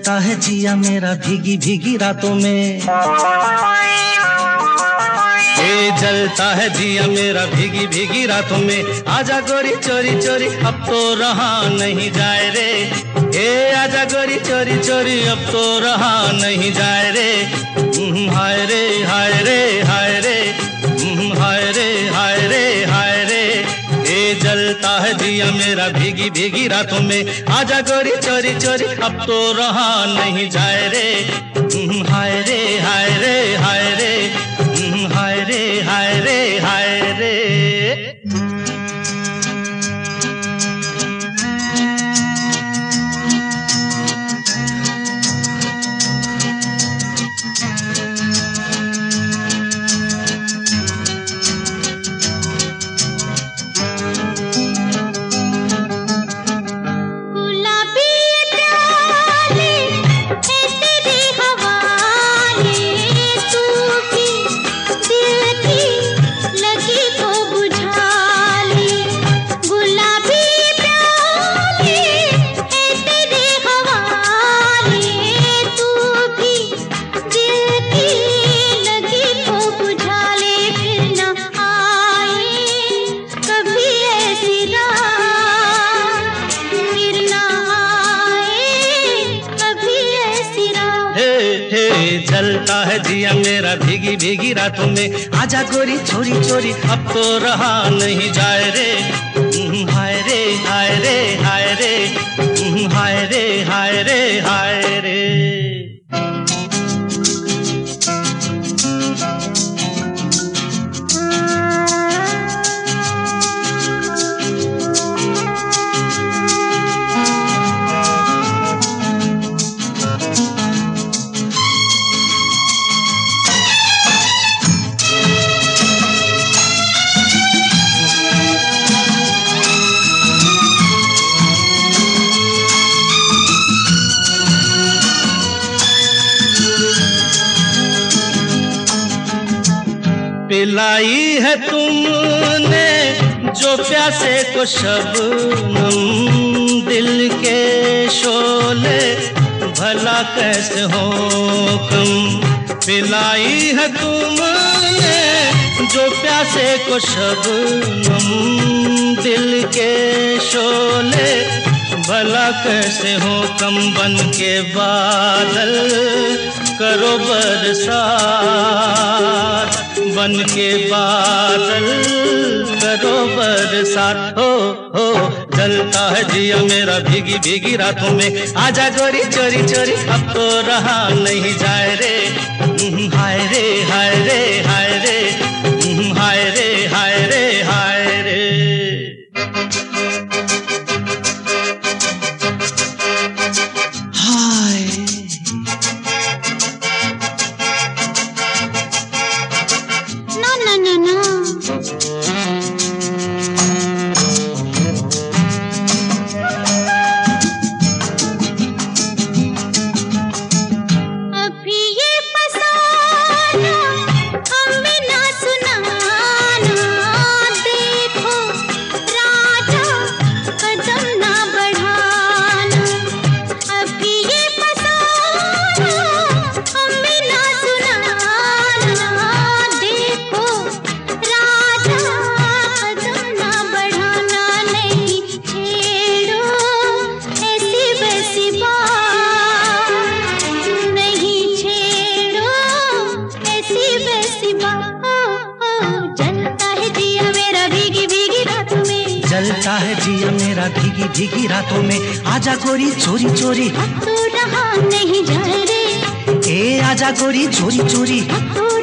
जलता है जिया मेरा भीगी भीगी रातों में, ये जलता है जिया मेरा भीगी भीगी रातों में। आजा गोरी चोरी चोरी अब तो रहा नहीं जाए रे, ये आजा गोरी चोरी चोरी अब तो रहा नहीं जाए रे। हाय रे हाय रे हाय रे, हाय रे हाय रे हाय रे, ये जलता है जिया मेरा भीगी भीगी रातों में। आजा गोरी चोरी चोरी अब तो रहा नहीं जाए रे, हाय रे हाय रे हाय रे, हाय रे हाय रे हाय रे। जलता है जिया मेरा भीगी भीगी रातों में। आजा गोरी चोरी चोरी अब तो रहा नहीं जाए रे, हाय रे हाय रे हाय रे, हाय रे हाय रे हाय रे। पिलाई है तुमने जो प्यासे को शबनम, दिल के शोले भला कैसे हो कम। पिलाई है तुमने जो प्यासे को शबनम, दिल के शोले भला कैसे हो कम। बन के बादल करो बरसात, बन के बादल करो बरसात। हो जलता है जिया मेरा भीगी भीगी रातों में। आजा गोरी चोरी चोरी अब तो रहा नहीं जाए रे, हाय रे हाय रे हाय रे, हाय रे हाय रे हाय रे। जलता है जिया मेरा भीगी भीगी रातों में। आजा गोरी चोरी चोरी अब तो रहा नहीं जाए रे, ए आजा गोरी चोरी चोरी अब तो